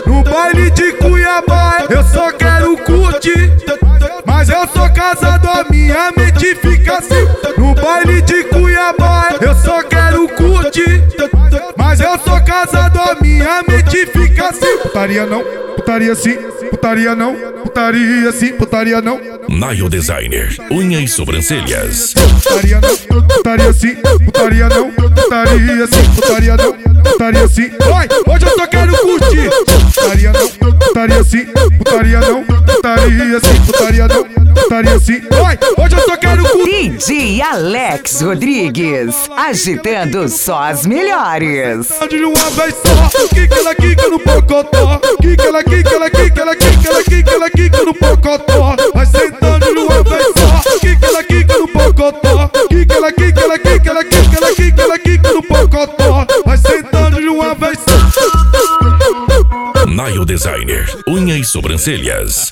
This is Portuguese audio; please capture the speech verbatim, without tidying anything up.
No baile de Cuiabá eu só quero curtir, mas eu sou casado, a minha mente fica assim. No baile de Cuiabá eu só quero curtir, mas eu sou casado, a minha mente fica assim. Putaria não, putaria sim, putaria não, putaria sim, putaria não. Nail Designer, unha e sobrancelhas. Putaria não, putaria sim, putaria não, putaria sim, putaria não, putaria sim. Vai, hoje eu só quero curtir. Putaria não, putaria sim, putaria não, putaria sim, putaria não, putaria sim. Vai, hoje eu só quero curtir. D J Alex Rodrigues, agitando só as melhores. De uma vez só, quica ela quica no pocotó, quica ela quica ela quica ela quica ela quica ela quica no pocotó. Vai sentando de uma vez só, quica ela quica no pocotó, quica ela quica ela quica ela quica ela quica ela quica no pocotó. Vai sentando de uma vez só. Nail Designer, unha e sobrancelhas.